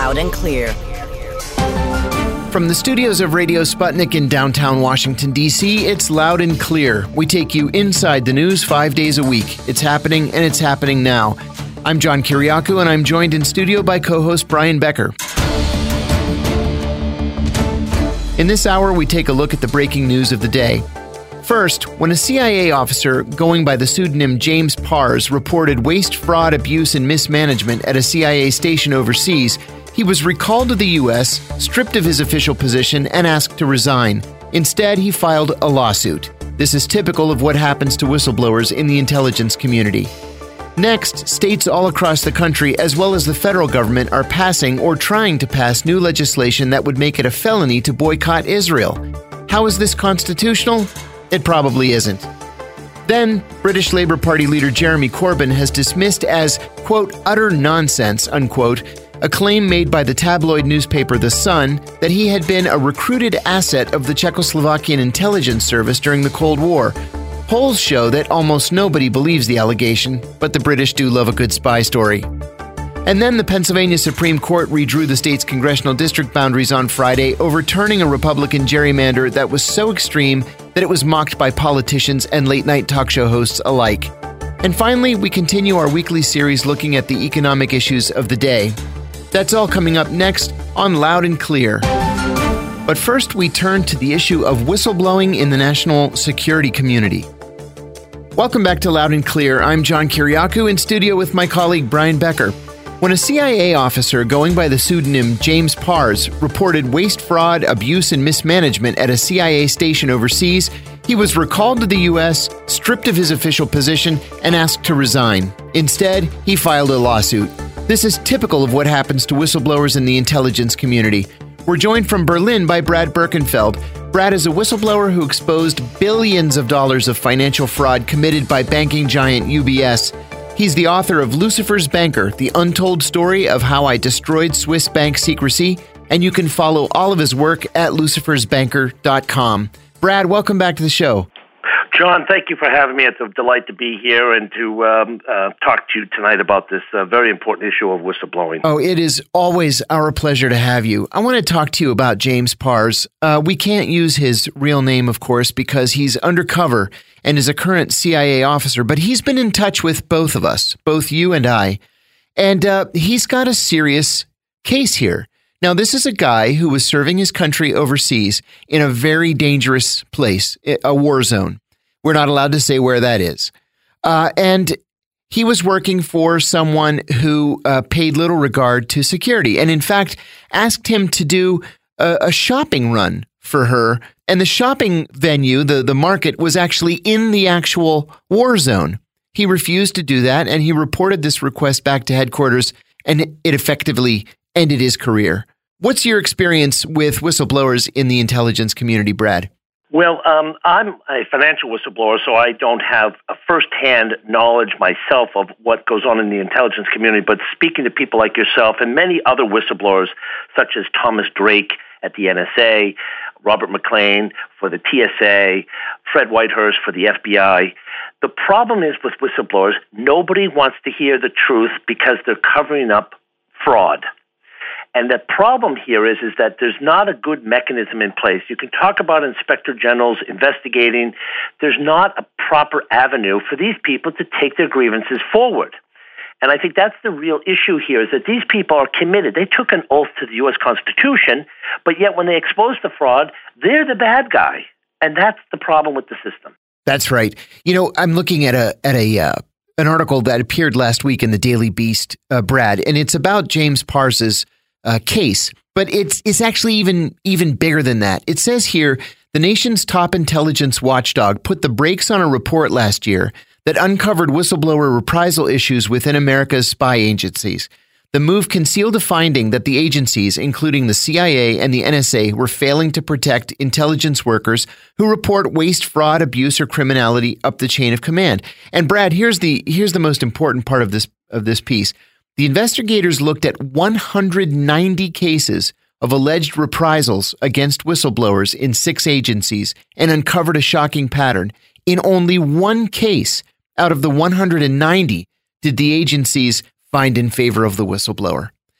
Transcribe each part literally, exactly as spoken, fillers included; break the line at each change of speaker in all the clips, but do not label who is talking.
loud and clear.
From the studios of Radio Sputnik in downtown Washington, D C, it's Loud and Clear. We take you inside the news five days a week. It's happening, and it's happening now. I'm John Kiriakou, and I'm joined in studio by co-host Brian Becker. In this hour, we take a look at the breaking news of the day. First, when a C I A officer going by the pseudonym James Pars reported waste, fraud, abuse, and mismanagement at a C I A station overseas, he was recalled to the U S, stripped of his official position, and asked to resign. Instead, he filed a lawsuit. This is typical of what happens to whistleblowers in the intelligence community. Next, states all across the country, as well as the federal government, are passing or trying to pass new legislation that would make it a felony to boycott Israel. How is this constitutional? It probably isn't. Then, British Labour Party leader Jeremy Corbyn has dismissed as, quote, utter nonsense, unquote, a claim made by the tabloid newspaper The Sun that he had been a recruited asset of the Czechoslovakian intelligence service during the Cold War. Polls show that almost nobody believes the allegation, but the British do love a good spy story. And then the Pennsylvania Supreme Court redrew the state's congressional district boundaries on Friday, overturning a Republican gerrymander that was so extreme that it was mocked by politicians and late-night talk show hosts alike. And finally, we continue our weekly series looking at the economic issues of the day. That's all coming up next on Loud and Clear. But first, we turn to the issue of whistleblowing in the national security community. Welcome back to Loud and Clear. I'm John Kiriakou in studio with my colleague Brian Becker. When a C I A officer going by the pseudonym James Pars reported waste, fraud, abuse, and mismanagement at a C I A station overseas, he was recalled to the U S, stripped of his official position, and asked to resign. Instead, he filed a lawsuit. This is typical of what happens to whistleblowers in the intelligence community. We're joined from Berlin by Brad Birkenfeld. Brad is a whistleblower who exposed billions of dollars of financial fraud committed by banking giant U B S. He's the author of Lucifer's Banker, The Untold Story of How I Destroyed Swiss Bank Secrecy, and you can follow all of his work at lucifers banker dot com. Brad, welcome back to the show.
John, thank you for having me. It's a delight to be here and to um, uh, talk to you tonight about this uh, very important issue of whistleblowing.
Oh, it is always our pleasure to have you. I want to talk to you about James Pars. Uh, we can't use his real name, of course, because he's undercover and is a current C I A officer, but he's been in touch with both of us, both you and I, and uh, he's got a serious case here. Now, this is a guy who was serving his country overseas in a very dangerous place, a war zone. We're not allowed to say where that is. Uh, and he was working for someone who uh, paid little regard to security and, in fact, asked him to do a, a shopping run for her. And the shopping venue, the, the market, was actually in the actual war zone. He refused to do that, and he reported this request back to headquarters, and it, it effectively ended his career. What's your experience with whistleblowers in the intelligence community, Brad?
Well, um, I'm a financial whistleblower, so I don't have a firsthand knowledge myself of what goes on in the intelligence community, but speaking to people like yourself and many other whistleblowers, such as Thomas Drake at the N S A, Robert McLean for the T S A, Fred Whitehurst for the F B I, the problem is with whistleblowers, nobody wants to hear the truth because they're covering up fraud. And the problem here is, is that there's not a good mechanism in place. You can talk about inspector generals investigating. There's not a proper avenue for these people to take their grievances forward. And I think that's the real issue here, is that these people are committed. They took an oath to the U S Constitution, but yet when they expose the fraud, they're the bad guy. And that's the problem with the system.
That's right. You know, I'm looking at a at a uh, an article that appeared last week in the Daily Beast, uh, Brad, and it's about James Pars's Uh, case, but it's it's actually even even bigger than that. It says here, the nation's top intelligence watchdog put the brakes on a report last year that uncovered whistleblower reprisal issues within America's spy agencies. The move concealed a finding that the agencies, including the C I A and the N S A, were failing to protect intelligence workers who report waste, fraud, abuse, or criminality up the chain of command. And Brad, here's the here's the most important part of this of this piece. The investigators looked at one hundred ninety cases of alleged reprisals against whistleblowers in six agencies and uncovered a shocking pattern. In only one case out of the one hundred ninety did the agencies find in favor of the whistleblower.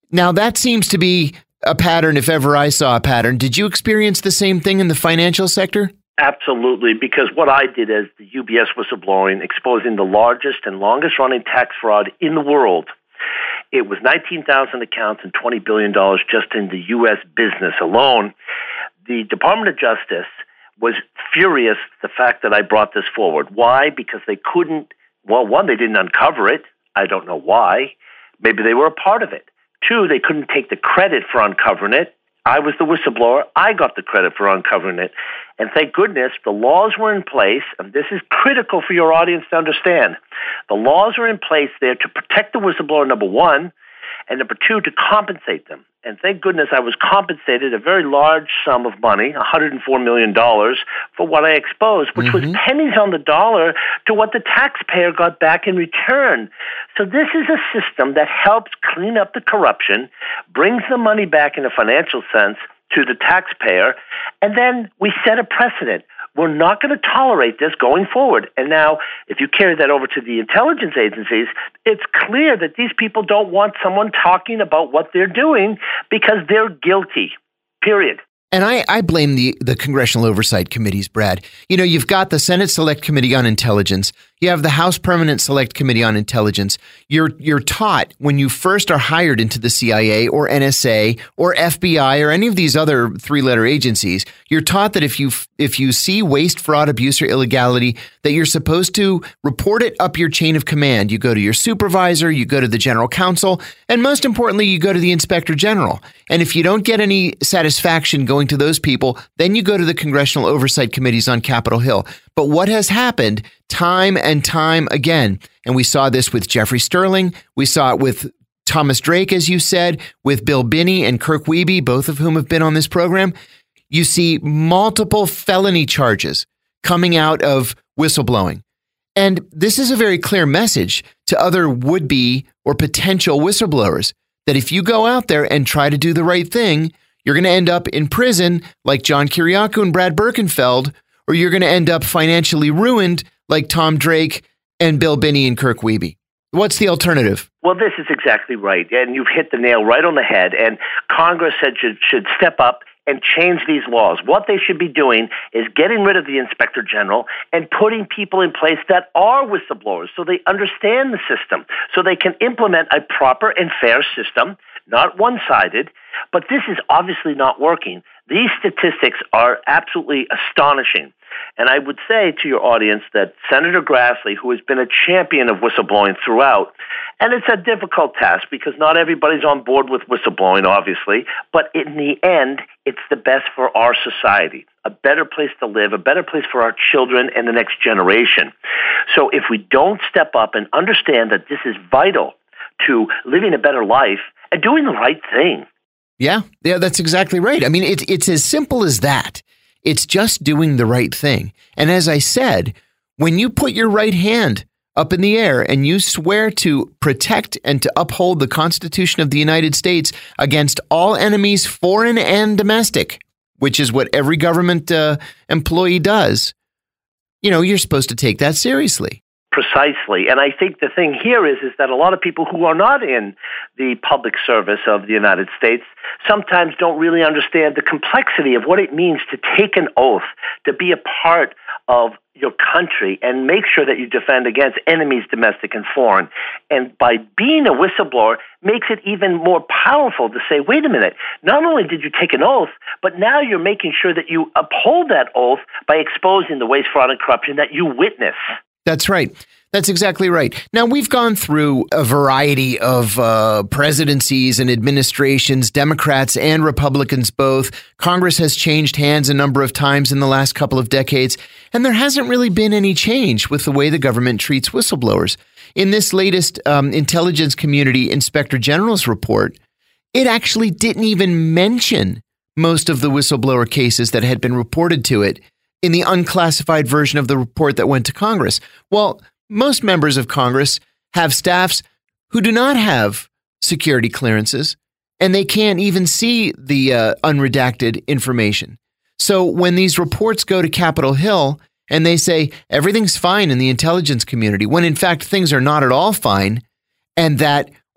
Now, that seems to be a pattern if ever I saw a pattern. Did you experience the same thing in the financial sector?
Absolutely, because what I did as the U B S whistleblowing, exposing the largest and longest-running tax fraud in the world. It was nineteen thousand accounts and twenty billion dollars just in the U S business alone. The Department of Justice was furious at the fact that I brought this forward. Why? Because they couldn't, well, one, they didn't uncover it. I don't know why. Maybe they were a part of it. Two, they couldn't take the credit for uncovering it. I was the whistleblower. I got the credit for uncovering it. And thank goodness the laws were in place, and this is critical for your audience to understand. The laws are in place there to protect the whistleblower, number one, and number two, to compensate them. And thank goodness I was compensated a very large sum of money, one hundred four million dollars, for what I exposed, which mm-hmm. was pennies on the dollar to what the taxpayer got back in return. So this is a system that helps clean up the corruption, brings the money back in a financial sense to the taxpayer, and then we set a precedent. We're not going to tolerate this going forward. And now, if you carry that over to the intelligence agencies, it's clear that these people don't want someone talking about what they're doing because they're guilty, period.
And I, I blame the, the Congressional Oversight Committees, Brad. You know, you've got the Senate Select Committee on Intelligence. You have the House Permanent Select Committee on Intelligence. You're you're taught when you first are hired into the C I A or N S A or F B I or any of these other three-letter agencies, you're taught that if you if you see waste, fraud, abuse, or illegality, that you're supposed to report it up your chain of command. You go to your supervisor, you go to the general counsel, and most importantly, you go to the inspector general. And if you don't get any satisfaction going to those people, then you go to the Congressional Oversight Committees on Capitol Hill. But what has happened time and time again, and we saw this with Jeffrey Sterling, we saw it with Thomas Drake, as you said, with Bill Binney and Kirk Wiebe, both of whom have been on this program, you see multiple felony charges coming out of whistleblowing. And this is a very clear message to other would-be or potential whistleblowers that if you go out there and try to do the right thing, you're going to end up in prison like John Kiriakou and Brad Birkenfeld, or you're going to end up financially ruined like Tom Drake and Bill Binney and Kirk Wiebe. What's the alternative?
Well, this is exactly right. And you've hit the nail right on the head. And Congress said should, should step up and change these laws. What they should be doing is getting rid of the inspector general and putting people in place that are whistleblowers so they understand the system, so they can implement a proper and fair system, not one-sided. But this is obviously not working. These statistics are absolutely astonishing. And I would say to your audience that Senator Grassley, who has been a champion of whistleblowing throughout, and it's a difficult task because not everybody's on board with whistleblowing, obviously, but in the end, it's the best for our society, a better place to live, a better place for our children and the next generation. So if we don't step up and understand that this is vital to living a better life and doing the right thing.
Yeah, yeah, that's exactly right. I mean, it's it's as simple as that. It's just doing the right thing. And as I said, when you put your right hand up in the air and you swear to protect and to uphold the Constitution of the United States against all enemies, foreign and domestic, which is what every government uh, employee does, you know, you're supposed to take that seriously.
Precisely. And I think the thing here is, is that a lot of people who are not in the public service of the United States sometimes don't really understand the complexity of what it means to take an oath, to be a part of your country and make sure that you defend against enemies, domestic and foreign. And by being a whistleblower makes it even more powerful to say, wait a minute, not only did you take an oath, but now you're making sure that you uphold that oath by exposing the waste, fraud, and corruption that you witness.
That's right. That's exactly right. Now, we've gone through a variety of uh, presidencies and administrations, Democrats and Republicans both. Congress has changed hands a number of times in the last couple of decades, and there hasn't really been any change with the way the government treats whistleblowers. In this latest um, Intelligence Community Inspector General's report, it actually didn't even mention most of the whistleblower cases that had been reported to it in the unclassified version of the report that went to Congress. Well, most members of Congress have staffs who do not have security clearances, and they can't even see the uh, unredacted information. So when these reports go to Capitol Hill and they say everything's fine in the intelligence community, when in fact things are not at all fine, and that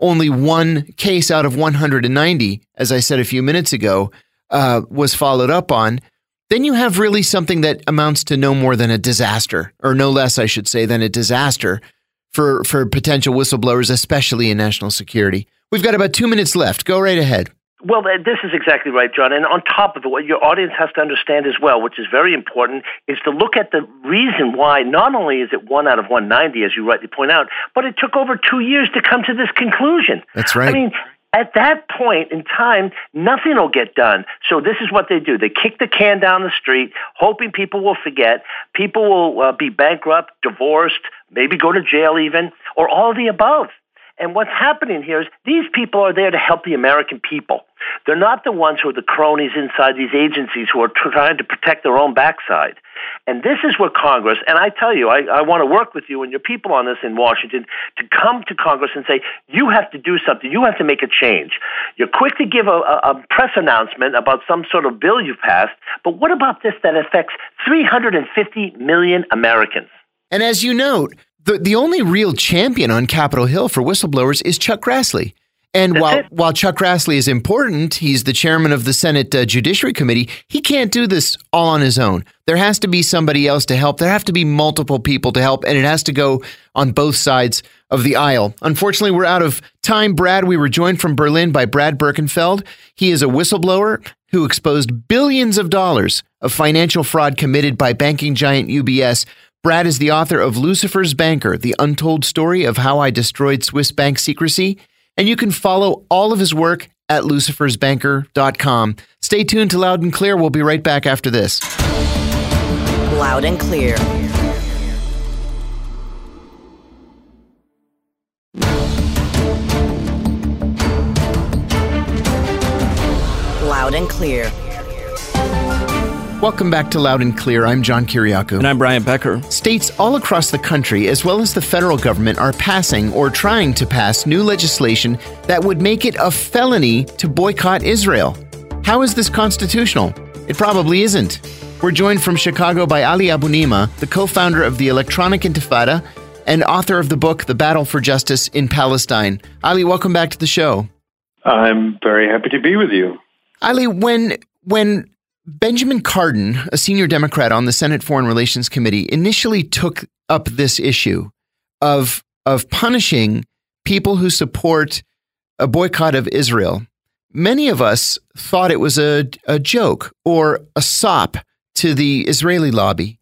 only one case out of one hundred ninety, as I said a few minutes ago, uh, was followed up on, then you have really something that amounts to no more than a disaster, or no less, I should say, than a disaster for, for potential whistleblowers, especially in national security. We've got about two minutes left. Go right ahead.
Well, this is exactly right, John. And on top of it, what your audience has to understand as well, which is very important, is to look at the reason why not only is it one out of one ninety, as you rightly point out, but it took over two years to come to this conclusion.
That's right.
I mean, at that point in time, nothing will get done. So this is what they do. They kick the can down the street, hoping people will forget. People will uh, be bankrupt, divorced, maybe go to jail even, or all of the above. And what's happening here is these people are there to help the American people. They're not the ones who are the cronies inside these agencies who are trying to protect their own backside. And this is where Congress, and I tell you, I, I want to work with you and your people on this in Washington to come to Congress and say, you have to do something. You have to make a change. You're quick to give a, a, a press announcement about some sort of bill you passed, but what about this that affects three hundred fifty million Americans?
And as you note, the, the only real champion on Capitol Hill for whistleblowers is Chuck Grassley. And
That's
while
it.
while Chuck Grassley is important, he's the chairman of the Senate uh, Judiciary Committee, he can't do this all on his own. There has to be somebody else to help. There have to be multiple people to help, and it has to go on both sides of the aisle. Unfortunately, we're out of time. Brad, we were joined from Berlin by Brad Birkenfeld. He is a whistleblower who exposed billions of dollars of financial fraud committed by banking giant U B S. Brad is the author of Lucifer's Banker, The Untold Story of How I Destroyed Swiss Bank Secrecy. And you can follow all of his work at lucifers banker dot com. Stay tuned to Loud and Clear. We'll be right back after this.
Loud and Clear. Loud and Clear.
Welcome back to Loud and Clear. I'm John Kiriakou.
And I'm Brian Becker.
States all across the country, as well as the federal government, are passing or trying to pass new legislation that would make it a felony to boycott Israel. How is this constitutional? It probably isn't. We're joined from Chicago by Ali Abunimah, the co-founder of the Electronic Intifada and author of the book, The Battle for Justice in Palestine. Ali, welcome back to the show.
I'm very happy to be with you.
Ali, when when Benjamin Cardin, a senior Democrat on the Senate Foreign Relations Committee, initially took up this issue of of punishing people who support a boycott of Israel, many of us thought it was a, a joke or a sop to the Israeli lobby.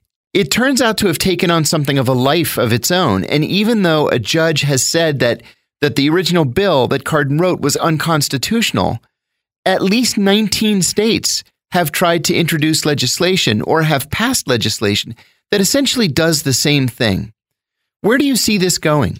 It turns out to have taken on something of a life of its own. And even though a judge has said that that the original bill that Cardin wrote was unconstitutional, at least nineteen states have tried to introduce legislation or have passed legislation that essentially does the same thing. Where do you see this going?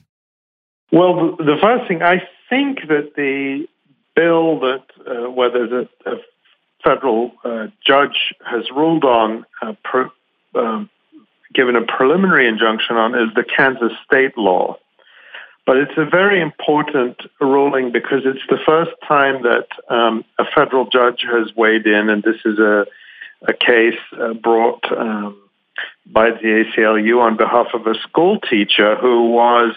Well, the first thing, I think that the bill that, uh, whether the a federal uh, judge has ruled on, uh, per, uh, given a preliminary injunction on, is the Kansas state law. But it's a very important ruling because it's the first time that um, a federal judge has weighed in, and this is a, a case uh, brought um, by the A C L U on behalf of a school teacher who was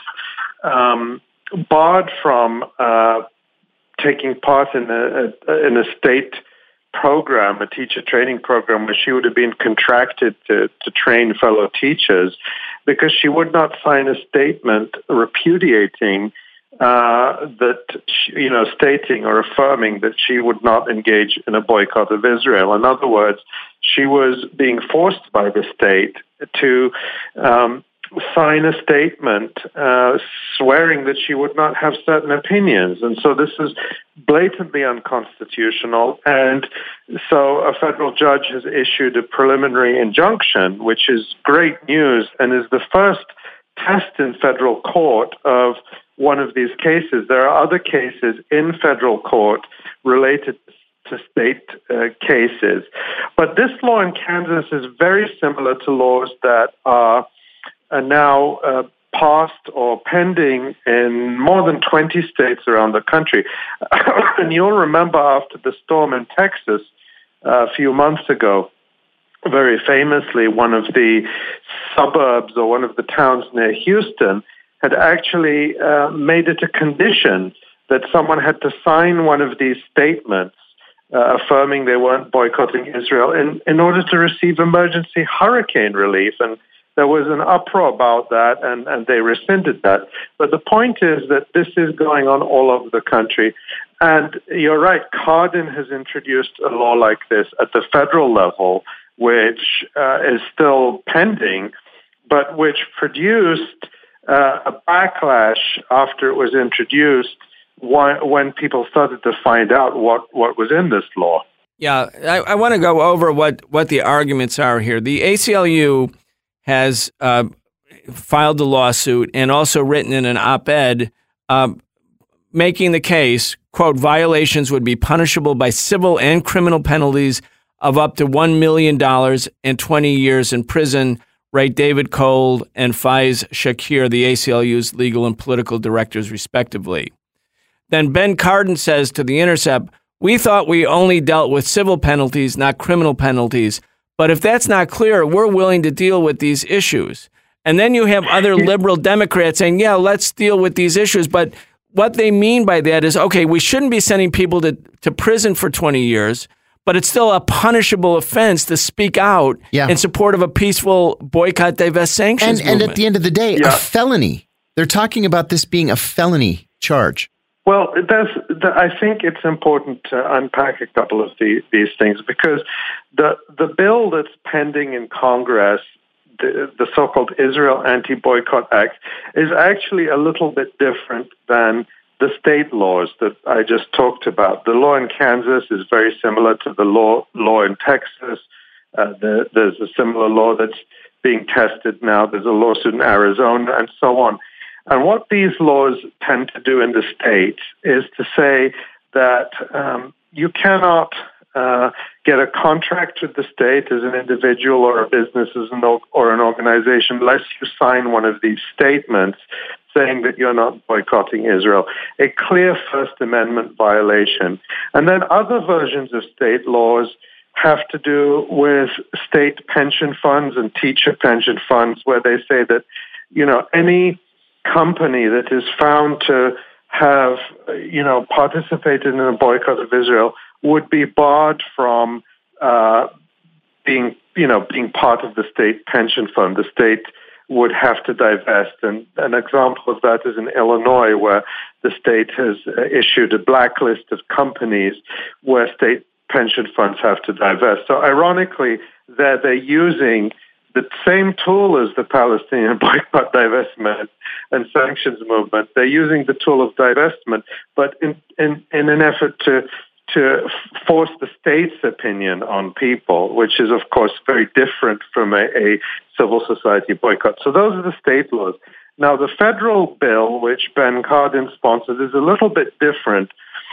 um, barred from uh, taking part in a, a in a state program, a teacher training program, where she would have been contracted to, to train fellow teachers, because she would not sign a statement repudiating uh, that, she, you know, stating or affirming that she would not engage in a boycott of Israel. In other words, she was being forced by the state to um, sign a statement uh, swearing that she would not have certain opinions. And so this is blatantly unconstitutional. And so a federal judge has issued a preliminary injunction, which is great news and is the first test in federal court of one of these cases. There are other cases in federal court related to state uh, cases. But this law in Kansas is very similar to laws that are are now uh, passed or pending in more than twenty states around the country. And you'll remember after the storm in Texas uh, a few months ago, very famously, one of the suburbs or one of the towns near Houston had actually uh, made it a condition that someone had to sign one of these statements uh, affirming they weren't boycotting Israel in, in order to receive emergency hurricane relief. And there was an uproar about that, and, and they rescinded that. But the point is that this is going on all over the country. And you're right, Cardin has introduced a law like this at the federal level, which uh, is still pending, but which produced uh, a backlash after it was introduced when, when people started to find out what, what was in this law.
Yeah, I, I want to go over what, what the arguments are here. The A C L U has uh, filed a lawsuit and also written in an op-ed uh, making the case, quote, violations would be punishable by civil and criminal penalties of up to one million dollars and twenty years in prison, write David Cole and Faiz Shakir, the A C L U's legal and political directors, respectively. Then Ben Cardin says to The Intercept, we thought we only dealt with civil penalties, not criminal penalties. But if that's not clear, we're willing to deal with these issues. And then you have other liberal Democrats saying, yeah, let's deal with these issues. But what they mean by that is, okay, we shouldn't be sending people to, to prison for twenty years, but it's still a punishable offense to speak out yeah. in support of a peaceful boycott, divest, sanctions
and,
movement.
And at the end of the day, yeah. a felony. They're talking about this being a felony charge.
Well, there's, I think it's important to unpack a couple of the, these things, because the the bill that's pending in Congress, the, the so-called Israel Anti-Boycott Act, is actually a little bit different than the state laws that I just talked about. The law in Kansas is very similar to the law law in Texas. Uh, the, there's a similar law that's being tested now. There's a lawsuit in Arizona, and so on. And what these laws tend to do in the states is to say that um, you cannot uh, get a contract with the state as an individual or a business as an, or an organization unless you sign one of these statements saying that you're not boycotting Israel. A clear First Amendment violation. And then other versions of state laws have to do with state pension funds and teacher pension funds, where they say that, you know, any company that is found to have, you know, participated in a boycott of Israel would be barred from uh, being, you know, being part of the state pension fund. The state would have to divest. And an example of that is in Illinois, where the state has issued a blacklist of companies where state pension funds have to divest. So ironically, that they're using the same tool as the Palestinian boycott, divestment, and sanctions movement. They're using the tool of divestment, but in, in, in an effort to to force the state's opinion on people, which is, of course, very different from a, a civil society boycott. So those are the state laws. Now, the federal bill, which Ben Cardin sponsored, is a little bit different.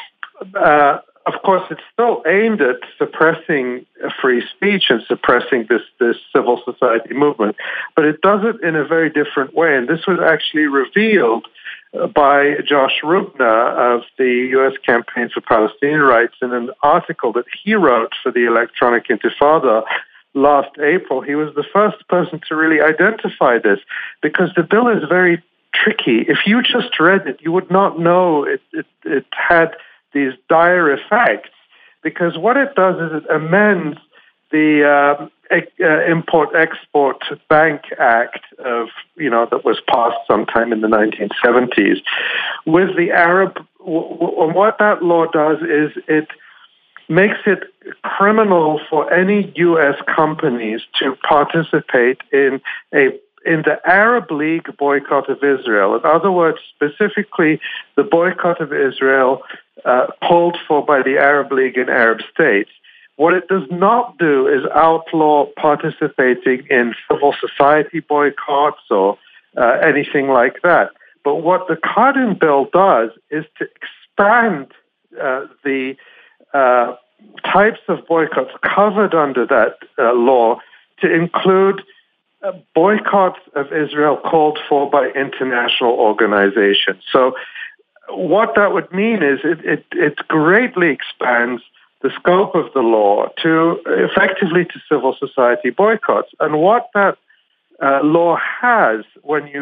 Uh, Of course, it's still aimed at suppressing free speech and suppressing this, this civil society movement, but it does it in a very different way. And this was actually revealed by Josh Rubner of the U S Campaign for Palestinian Rights in an article that he wrote for the Electronic Intifada last April. He was the first person to really identify this, because the bill is very tricky. If you just read it, you would not know it, it, it had these dire effects, because what it does is it amends the uh, uh, Import-Export Bank Act of, you know, that was passed sometime in the nineteen seventies. With the Arab, w- w- what that law does is it makes it criminal for any U S companies to participate in a in the Arab League boycott of Israel. In other words, specifically the boycott of Israel uh, called for by the Arab League in Arab states. What it does not do is outlaw participating in civil society boycotts or uh, anything like that. But what the Cardin bill does is to expand uh, the uh, types of boycotts covered under that uh, law to include Uh, boycotts of Israel called for by international organizations. So what that would mean is it, it, it greatly expands the scope of the law to effectively to civil society boycotts. And what that uh, law has, when you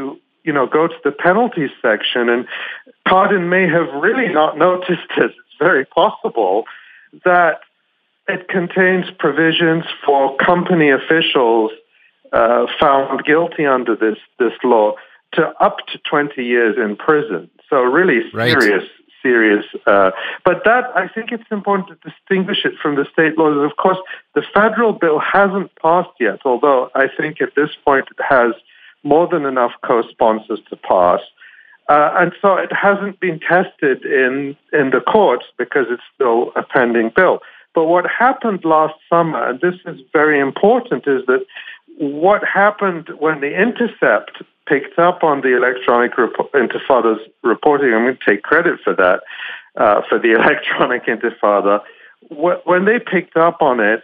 you know, go to the penalties section, and Cardin may have really not noticed it. It's very possible that it contains provisions for company officials uh, found guilty under this, this law to up to twenty years in prison. So really serious, right. serious. Uh, but that, I think it's important to distinguish it from the state laws. Of course, the federal bill hasn't passed yet, although I think at this point it has more than enough co-sponsors to pass. Uh, and so it hasn't been tested in, in the courts because it's still a pending bill. But what happened last summer, and this is very important, is that what happened when the Intercept picked up on the Electronic Rep- Intifada's reporting, I'm going to take credit for that, uh, for the Electronic Intifada, wh- when they picked up on it,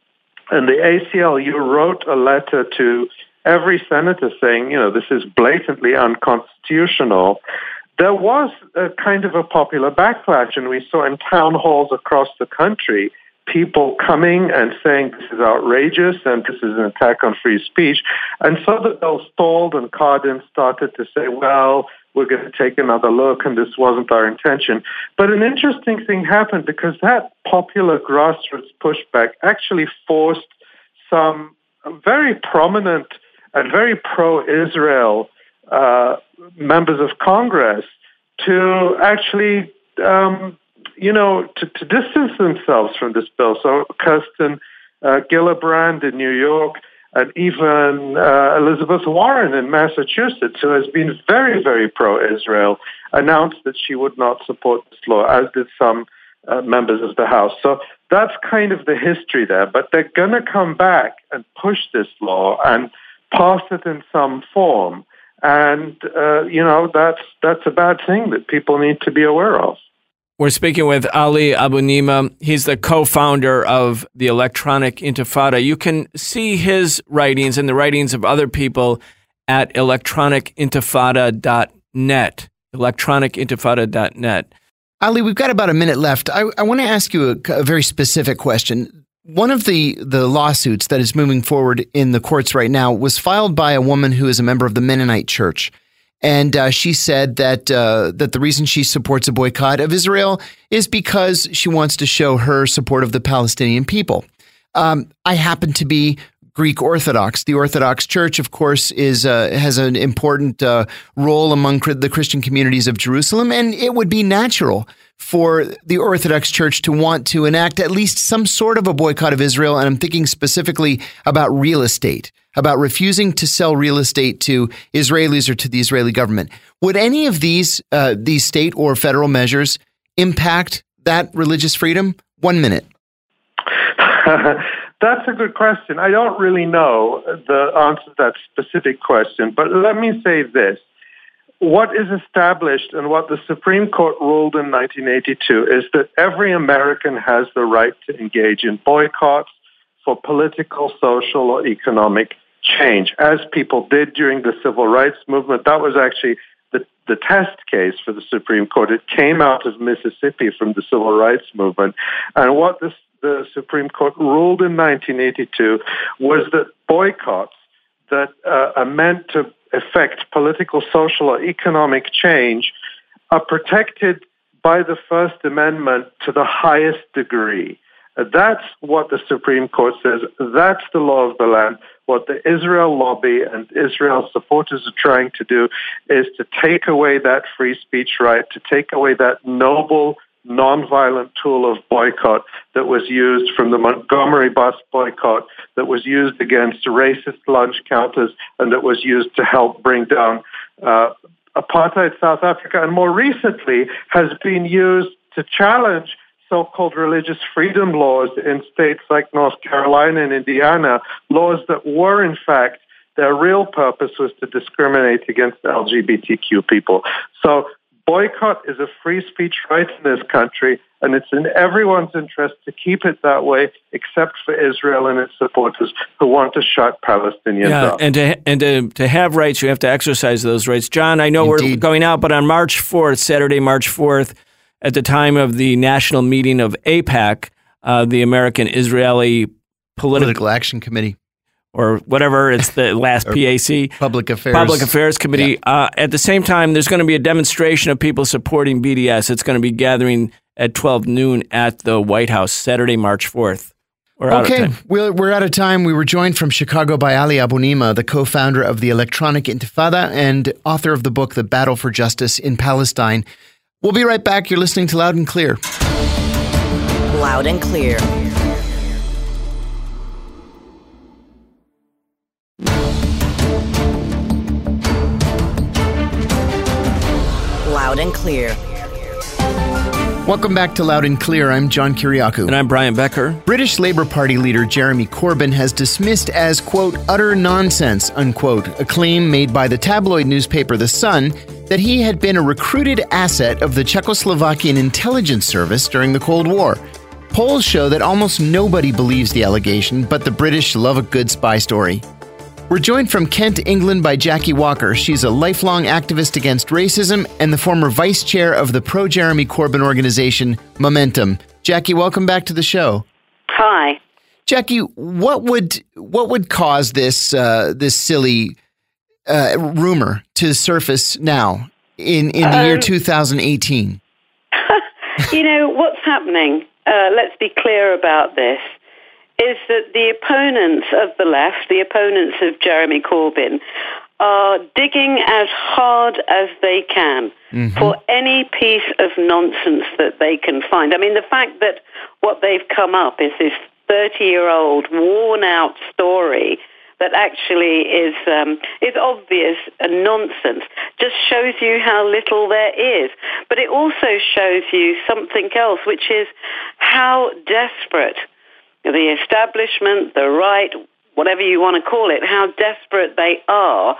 and the A C L U wrote a letter to every senator saying, you know, this is blatantly unconstitutional, there was a kind of a popular backlash, and we saw in town halls across the country people coming and saying this is outrageous and this is an attack on free speech. And so the bill stalled, and Cardin started to say, well, we're going to take another look, and this wasn't our intention. But an interesting thing happened, because that popular grassroots pushback actually forced some very prominent and very pro-Israel uh, members of Congress to actually, um, you know, to, to distance themselves from this bill. So Kirsten uh, Gillibrand in New York, and even uh, Elizabeth Warren in Massachusetts, who has been very, very pro-Israel, announced that she would not support this law, as did some uh, members of the House. So that's kind of the history there. But they're going to come back and push this law and pass it in some form. And, uh, you know, that's that's a bad thing that people need to be aware of.
We're speaking with Ali Abunimah. He's the co-founder of the Electronic Intifada. You can see his writings and the writings of other people at electronic intifada dot net, electronic intifada dot net.
Ali, we've got about a minute left. I, I want to ask you a, a very specific question. One of the, the lawsuits that is moving forward in the courts right now was filed by a woman who is a member of the Mennonite Church. And uh, she said that uh, that the reason she supports a boycott of Israel is because she wants to show her support of the Palestinian people. Um, I happen to be Greek Orthodox. The Orthodox Church, of course, is uh, has an important uh, role among the Christian communities of Jerusalem, and it would be natural for the Orthodox Church to want to enact at least some sort of a boycott of Israel. And I'm thinking specifically about real estate, about refusing to sell real estate to Israelis or to the Israeli government. Would any of these uh, these state or federal measures impact that religious freedom? One minute.
That's a good question. I don't really know the answer to that specific question, but let me say this. What is established and what the Supreme Court ruled in nineteen eighty-two is that every American has the right to engage in boycotts for political, social, or economic change, as people did during the Civil Rights Movement. That was actually the, the test case for the Supreme Court. It came out of Mississippi from the Civil Rights Movement. And what this, the Supreme Court ruled in nineteen eighty-two was that boycotts that uh, are meant to affect political, social, or economic change are protected by the First Amendment to the highest degree. That's what the Supreme Court says. That's the law of the land. What the Israel lobby and Israel supporters are trying to do is to take away that free speech right, to take away that noble, nonviolent tool of boycott that was used from the Montgomery bus boycott, that was used against racist lunch counters, and that was used to help bring down uh, apartheid South Africa, and more recently has been used to challenge so-called religious freedom laws in states like North Carolina and Indiana, laws that were, in fact, their real purpose was to discriminate against L G B T Q people. So boycott is a free speech right in this country, and it's in everyone's interest to keep it that way, except for Israel and its supporters who want to shut Palestinians
yeah,
up.
And to and to, to have rights, you have to exercise those rights. John, I know Indeed. We're going out, but on March fourth, Saturday, March fourth, at the time of the national meeting of AIPAC, uh, the American Israeli Politi-
Political Action Committee,
or whatever, it's the last P A C.
Public Affairs.
Public Affairs Committee.
Yeah.
Uh, at the same time, there's going to be a demonstration of people supporting B D S. It's going to be gathering at twelve noon at the White House, Saturday, March fourth. We're out
okay,
of time.
We're, we're out of time. We were joined from Chicago by Ali Abunimah, the co-founder of the Electronic Intifada and author of the book, The Battle for Justice in Palestine. We'll be right back. You're listening to Loud and Clear.
Loud and Clear. Loud and Clear.
Welcome back to Loud and Clear. I'm John Kiriakou.
And I'm Brian Becker.
British Labour Party leader Jeremy Corbyn has dismissed as, quote, utter nonsense, unquote, a claim made by the tabloid newspaper The Sun that he had been a recruited asset of the Czechoslovakian intelligence service during the Cold War. Polls show that almost nobody believes the allegation, but the British love a good spy story. We're joined from Kent, England by Jackie Walker. She's a lifelong activist against racism and the former vice chair of the pro-Jeremy Corbyn organization, Momentum. Jackie, welcome back to the show.
Hi.
Jackie, what would what would cause this uh, this silly uh, rumor to surface now in, in the um, year two thousand eighteen?
You know, what's happening, uh, let's be clear about this, is that the opponents of the left, the opponents of Jeremy Corbyn, are digging as hard as they can mm-hmm. for any piece of nonsense that they can find. I mean, the fact that what they've come up is this thirty-year-old, worn-out story that actually is um, is obvious and nonsense just shows you how little there is. But it also shows you something else, which is how desperate the establishment, the right, whatever you want to call it, how desperate they are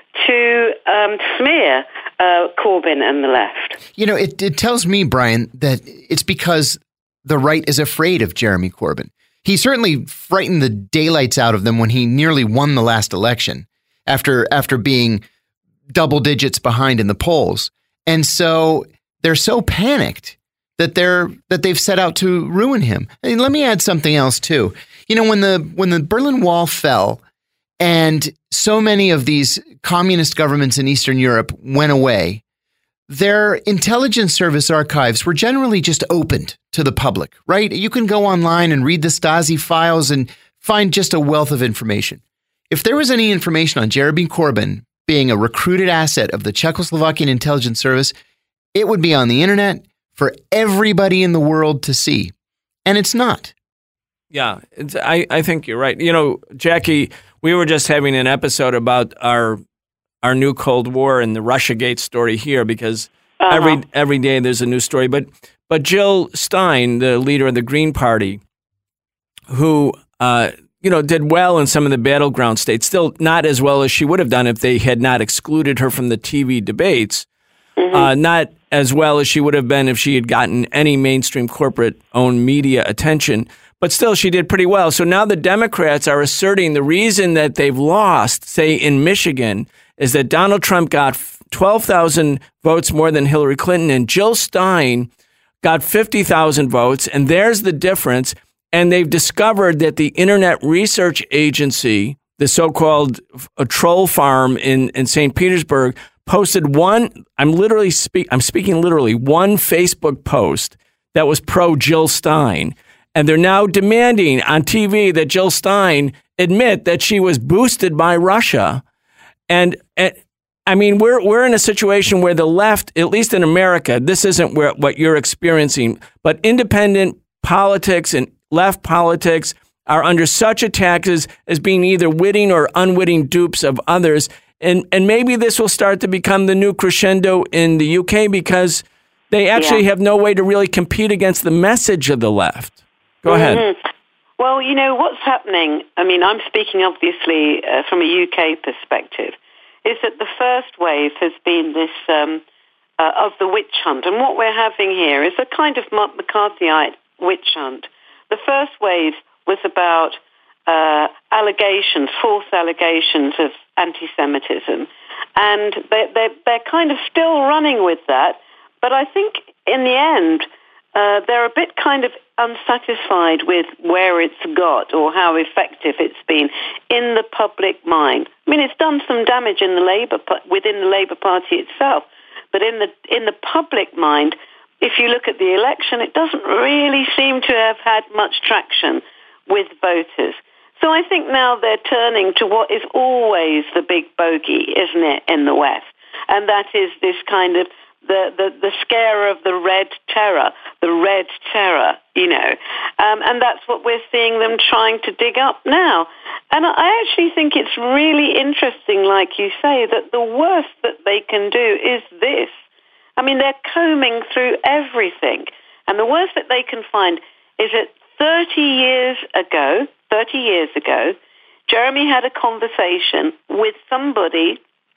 to um, smear uh, Corbyn and the left.
You know, it, it tells me, Brian, that it's because the right is afraid of Jeremy Corbyn. He certainly frightened the daylights out of them when he nearly won the last election after after being double digits behind in the polls. And so they're so panicked that they're that they've set out to ruin him. And let me add something else too. You know, when the when the Berlin Wall fell and so many of these communist governments in Eastern Europe went away, their intelligence service archives were generally just opened to the public, right? You can go online and read the Stasi files and find just a wealth of information. If there was any information on Jeremy Corbyn being a recruited asset of the Czechoslovakian intelligence service, it would be on the internet for everybody in the world to see. And it's not.
Yeah, it's, I, I think you're right. You know, Jackie, we were just having an episode about our our new Cold War and the Russiagate story here because uh-huh. every every day there's a new story. But but Jill Stein, the leader of the Green Party, who uh, you know did well in some of the battleground states, still not as well as she would have done if they had not excluded her from the T V debates. Mm-hmm. Uh, not as well as she would have been if she had gotten any mainstream corporate-owned media attention. But still, she did pretty well. So now the Democrats are asserting the reason that they've lost, say, in Michigan, is that Donald Trump got twelve thousand votes more than Hillary Clinton, and Jill Stein got fifty thousand votes. And there's the difference. And they've discovered that the Internet Research Agency, the so-called a troll farm in, in Saint Petersburg, posted one, I'm literally speak, I'm speaking literally, one Facebook post that was pro Jill Stein. And they're now demanding on T V that Jill Stein admit that she was boosted by Russia. And, and I mean, we're we're in a situation where the left, at least in America, this isn't where, what you're experiencing, but independent politics and left politics are under such attacks as, as being either witting or unwitting dupes of others. And and maybe this will start to become the new crescendo in the U K because they actually yeah. have no way to really compete against the message of the left. Go mm-hmm. ahead.
Well, you know, what's happening, I mean, I'm speaking obviously uh, from a U K perspective, is that the first wave has been this um, uh, of the witch hunt. And what we're having here is a kind of McCarthyite witch hunt. The first wave was about uh, allegations, false allegations of anti-Semitism. And they, they're, they're kind of still running with that. But I think in the end, uh, they're a bit kind of unsatisfied with where it's got or how effective it's been in the public mind. I mean, it's done some damage in the Labour within the Labour Party itself, but in the in the public mind, if you look at the election, it doesn't really seem to have had much traction with voters. So I think now they're turning to what is always the big bogey, isn't it, in the West? And that is this kind of the, the, the scare of the red terror, the red terror, you know. Um, and that's what we're seeing them trying to dig up now. And I actually think it's really interesting, like you say, that the worst that they can do is this. I mean, they're combing through everything. And the worst that they can find is that thirty years ago, thirty years ago, Jeremy had a conversation with somebody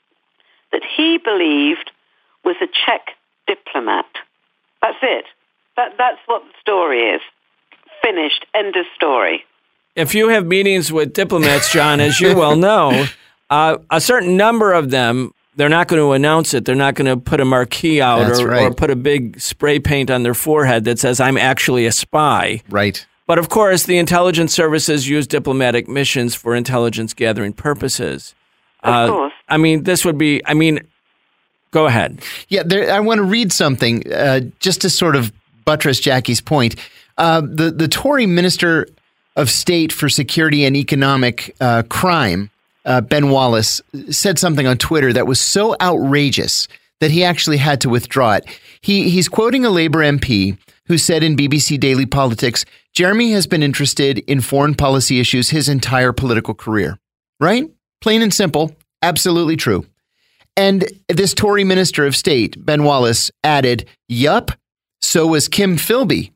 that he believed was a Czech diplomat. That's it. That, that's what the story is. Finished. End of story.
If you have meetings with diplomats, John, as you well know, uh, a certain number of them, they're not going to announce it. They're not going to put a marquee out or,
right.
or put a big spray paint on their forehead that says, I'm actually a spy.
Right.
But of course, the intelligence services use diplomatic missions for intelligence gathering purposes.
Of
uh,
course.
I mean, this would be, I mean, go ahead.
Yeah, there, I want to read something uh, just to sort of buttress Jackie's point. Uh, the, the Tory Minister of State for Security and Economic uh, Crime, uh, Ben Wallace, said something on Twitter that was so outrageous that he actually had to withdraw it. He He's quoting a Labour M P who said in B B C Daily Politics, Jeremy has been interested in foreign policy issues his entire political career. Right? Plain and simple. Absolutely true. And this Tory Minister of State, Ben Wallace, added, yup, so was Kim Philby.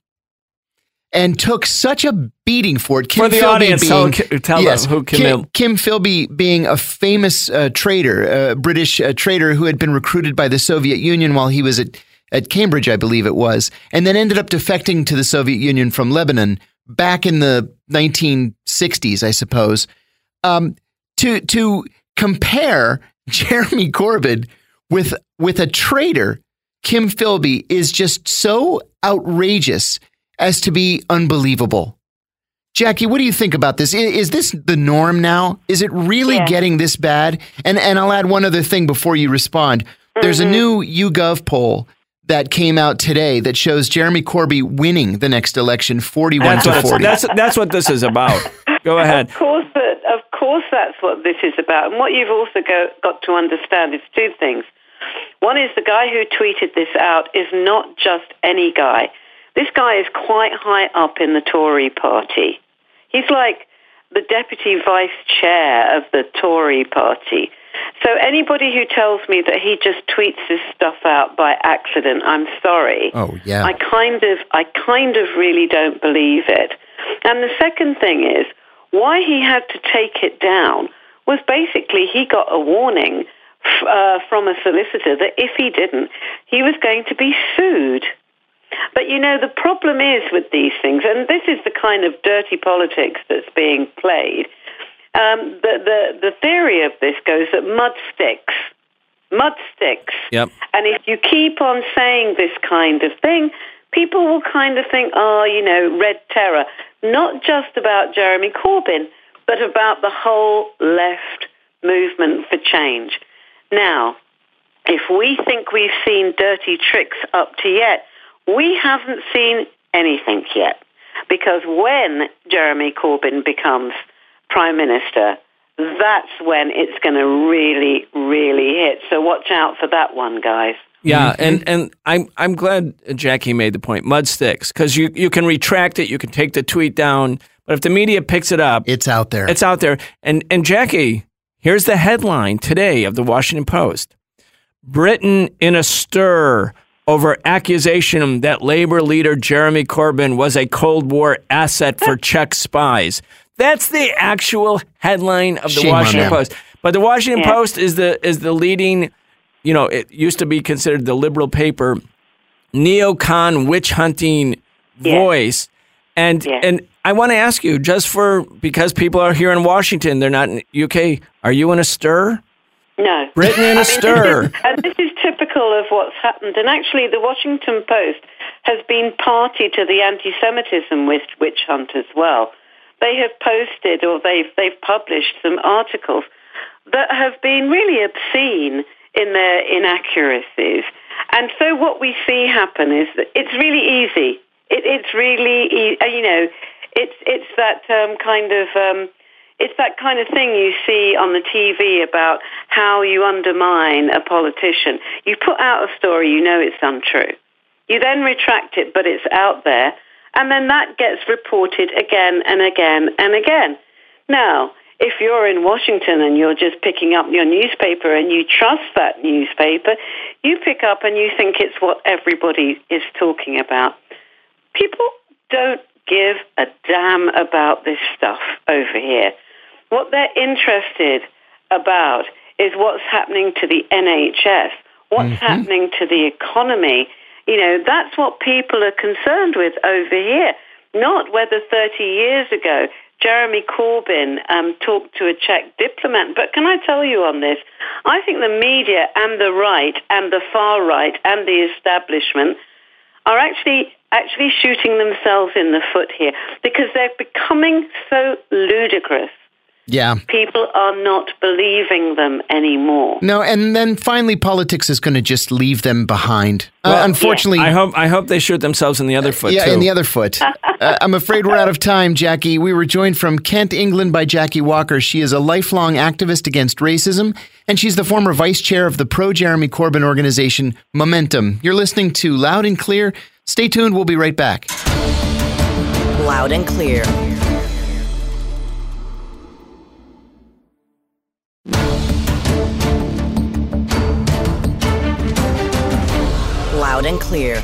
And took such a beating for it. Kim
for the
Philby
audience,
being,
tell, tell
yes,
them who Kim,
Kim, Kim Philby being a famous uh, traitor, a uh, British uh, traitor who had been recruited by the Soviet Union while he was at, at Cambridge, I believe it was, and then ended up defecting to the Soviet Union from Lebanon back in the nineteen sixties, I suppose. Um, to to compare Jeremy Corbyn with with a traitor, Kim Philby, is just so outrageous as to be unbelievable. Jackie, what do you think about this? Is, is this the norm now? Is it really
yeah.
getting this bad? And and I'll add one other thing before you respond. There's mm-hmm. a new YouGov poll that came out today that shows Jeremy Corbyn winning the next election, forty-one to forty.
That's that's what this is about. Go ahead.
Of course, but of course, that's what this is about. And what you've also go, got to understand is two things. One is the guy who tweeted this out is not just any guy. This guy is quite high up in the Tory party. He's like the deputy vice chair of the Tory party. So anybody who tells me that he just tweets this stuff out by accident, I'm sorry.
Oh, yeah.
I kind of, I kind of really don't believe it. And the second thing is, why he had to take it down was basically he got a warning f- uh, from a solicitor that if he didn't, he was going to be sued. But, you know, the problem is with these things, and this is the kind of dirty politics that's being played, um, the, the, the theory of this goes that mud sticks. Mud sticks.
Yep.
And if you keep on saying this kind of thing, people will kind of think, oh, you know, red terror, not just about Jeremy Corbyn, but about the whole left movement for change. Now, if we think we've seen dirty tricks up to yet, we haven't seen anything yet. Because when Jeremy Corbyn becomes Prime Minister, that's when it's going to really, really hit. So watch out for that one, guys.
Yeah, and, and I'm I'm glad Jackie made the point. Mud sticks, because you, you can retract it, you can take the tweet down, but if the media picks it up,
it's out there.
It's out there. And and Jackie, here's the headline today of the Washington Post: Britain in a stir over accusation that Labor leader Jeremy Corbyn was a Cold War asset for Czech spies. That's the actual headline of the
Shame
Washington Post. But the Washington yeah. Post is the is the leading. You know, it used to be considered the liberal paper, neocon witch hunting
yeah.
voice. And
yeah.
and I want to ask you, just for, because people are here in Washington, they're not in the U K, are you in a stir?
No.
Britain in a
I mean,
stir.
This is, and this is typical of what's happened. And actually, the Washington Post has been party to the anti-Semitism witch, witch hunt as well. They have posted or they've they've published some articles that have been really obscene in their inaccuracies. And so what we see happen is that it's really easy. It, it's really, e- you know, it's it's that um, kind of um, it's that kind of thing you see on the T V about how you undermine a politician. You put out a story, you know it's untrue. You then retract it, but it's out there, and then that gets reported again and again and again. Now, if you're in Washington and you're just picking up your newspaper and you trust that newspaper, you pick up and you think it's what everybody is talking about. People don't give a damn about this stuff over here. What they're interested about is what's happening to the N H S, what's mm-hmm. happening to the economy. You know, that's what people are concerned with over here, not whether thirty years ago Jeremy Corbyn um, talked to a Czech diplomat. But can I tell you on this, I think the media and the right and the far right and the establishment are actually actually shooting themselves in the foot here because they're becoming so ludicrous.
Yeah.
People are not believing them anymore.
No, and then finally politics is going to just leave them behind.
Well,
uh, unfortunately.
Yeah. I hope I hope they shoot themselves in the other foot,
yeah,
too.
in the other foot. uh, I'm afraid we're out of time, Jackie. We were joined from Kent, England by Jackie Walker. She is a lifelong activist against racism, and she's the former vice chair of the pro-Jeremy Corbyn organization, Momentum. You're listening to Loud and Clear. Stay tuned. We'll be right back.
Loud and Clear. Loud and Clear.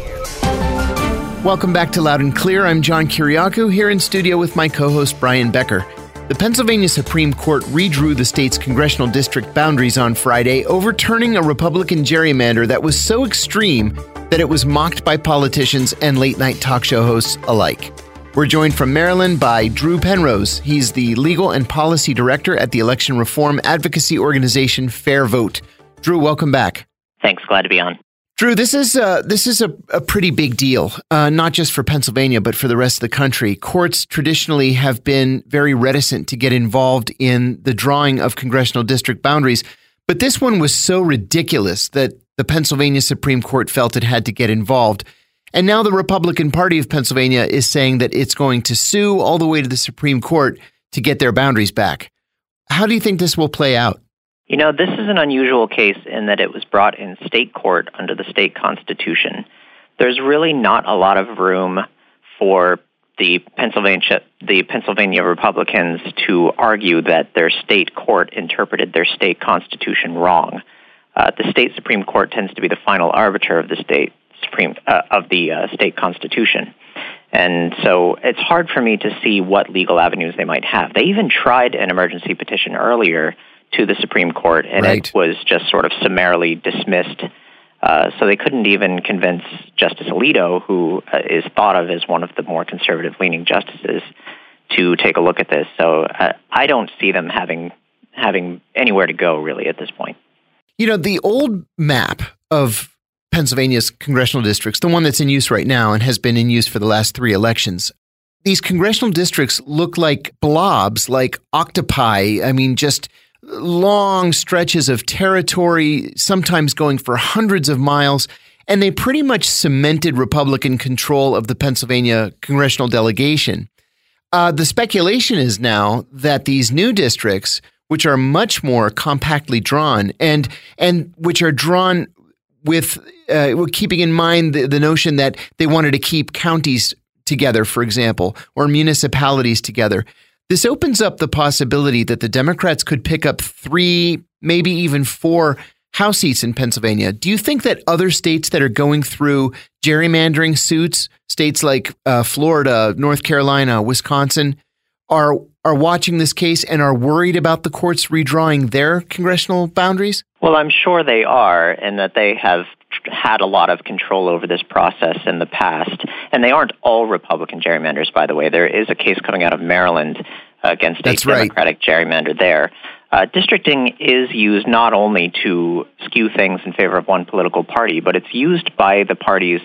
Welcome back to Loud and Clear. I'm John Kiriakou, here in studio with my co-host Brian Becker. The Pennsylvania Supreme Court redrew the state's congressional district boundaries on Friday, overturning a Republican gerrymander that was so extreme that it was mocked by politicians and late-night talk show hosts alike. We're joined from Maryland by Drew Penrose. He's the legal and policy director at the election reform advocacy organization Fair Vote. Drew, welcome back.
Thanks. Glad to be on.
Drew, this is uh, this is a, a pretty big deal, uh, not just for Pennsylvania, but for the rest of the country. Courts traditionally have been very reticent to get involved in the drawing of congressional district boundaries. But this one was so ridiculous that the Pennsylvania Supreme Court felt it had to get involved. And now the Republican Party of Pennsylvania is saying that it's going to sue all the way to the Supreme Court to get their boundaries back. How do you think this will play out?
You know, this is an unusual case in that it was brought in state court under the state constitution. There's really not a lot of room for the Pennsylvania the Pennsylvania Republicans to argue that their state court interpreted their state constitution wrong. Uh, the state Supreme Court tends to be the final arbiter of the state supreme uh, of the uh, state constitution. And so it's hard for me to see what legal avenues they might have. They even tried an emergency petition earlier to the Supreme Court, and right. it was just sort of summarily dismissed. Uh, so they couldn't even convince Justice Alito, who uh, is thought of as one of the more conservative-leaning justices, to take a look at this. So uh, I don't see them having having anywhere to go, really, at this point.
You know, the old map of Pennsylvania's congressional districts, the one that's in use right now and has been in use for the last three elections, these congressional districts look like blobs, like octopi. I mean, just long stretches of territory, sometimes going for hundreds of miles, and they pretty much cemented Republican control of the Pennsylvania congressional delegation. Uh, the speculation is now that these new districts, which are much more compactly drawn and and which are drawn with uh, keeping in mind the, the notion that they wanted to keep counties together, for example, or municipalities together. This opens up the possibility that the Democrats could pick up three, maybe even four House seats in Pennsylvania. Do you think that other states that are going through gerrymandering suits, states like uh, Florida, North Carolina, Wisconsin, are are watching this case and are worried about the courts redrawing their congressional boundaries?
Well, I'm sure they are, and that they have had a lot of control over this process in the past. And they aren't all Republican gerrymanders, by the way. There is a case coming out of Maryland uh, against a
That's right.
Democratic gerrymander there. Uh, districting is used not only to skew things in favor of one political party, but it's used by the parties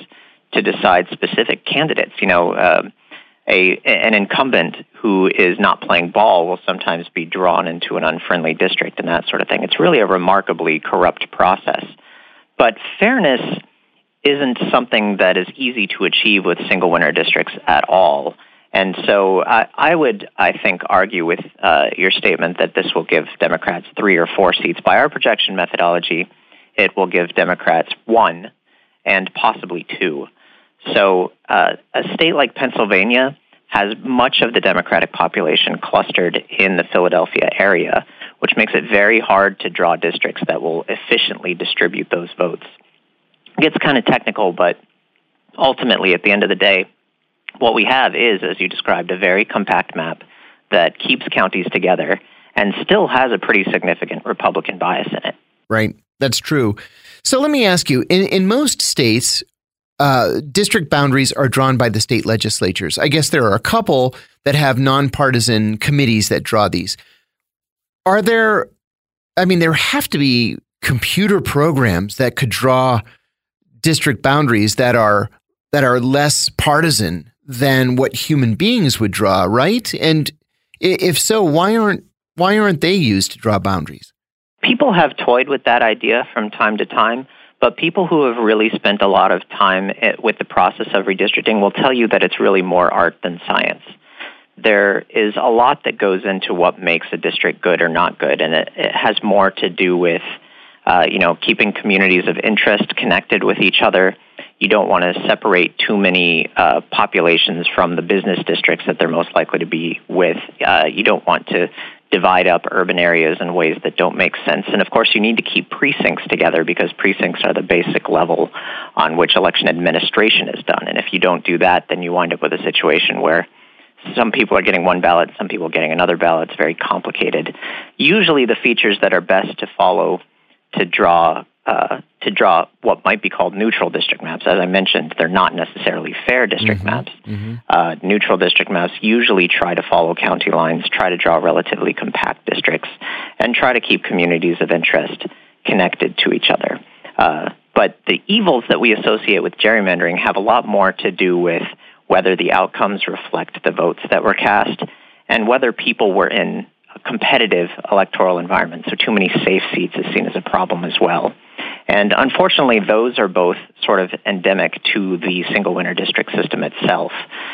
to decide specific candidates. You know, uh, a an incumbent who is not playing ball will sometimes be drawn into an unfriendly district and that sort of thing. It's really a remarkably corrupt process. But fairness isn't something that is easy to achieve with single winner districts at all. And so I, I would, I think, argue with uh, your statement that this will give Democrats three or four seats. By our projection methodology, it will give Democrats one and possibly two. So uh, a state like Pennsylvania has much of the Democratic population clustered in the Philadelphia area, which makes it very hard to draw districts that will efficiently distribute those votes. It gets kind of technical, but ultimately, at the end of the day, what we have is, as you described, a very compact map that keeps counties together and still has a pretty significant Republican bias in it.
Right. That's true. So let me ask you, in, in most states, uh, district boundaries are drawn by the state legislatures. I guess there are a couple that have nonpartisan committees that draw these. Are there, I mean, there have to be computer programs that could draw district boundaries that are that are less partisan than what human beings would draw, right? And if so, why aren't why aren't they used to draw boundaries?
People have toyed with that idea from time to time, but people who have really spent a lot of time with the process of redistricting will tell you that it's really more art than science. There is a lot that goes into what makes a district good or not good, and it, it has more to do with uh, you know, keeping communities of interest connected with each other. You don't want to separate too many uh, populations from the business districts that they're most likely to be with. Uh, you don't want to divide up urban areas in ways that don't make sense. And of course, you need to keep precincts together because precincts are the basic level on which election administration is done. And if you don't do that, then you wind up with a situation where some people are getting one ballot, some people are getting another ballot. It's very complicated. Usually the features that are best to follow to draw uh, to draw what might be called neutral district maps. As I mentioned, they're not necessarily fair district mm-hmm, maps. Mm-hmm. Uh, neutral district maps usually try to follow county lines, try to draw relatively compact districts, and try to keep communities of interest connected to each other. Uh, but the evils that we associate with gerrymandering have a lot more to do with whether the outcomes reflect the votes that were cast and whether people were in a competitive electoral environment. So too many safe seats is seen as a problem as well. And unfortunately, those are both sort of endemic to the single winner district system itself.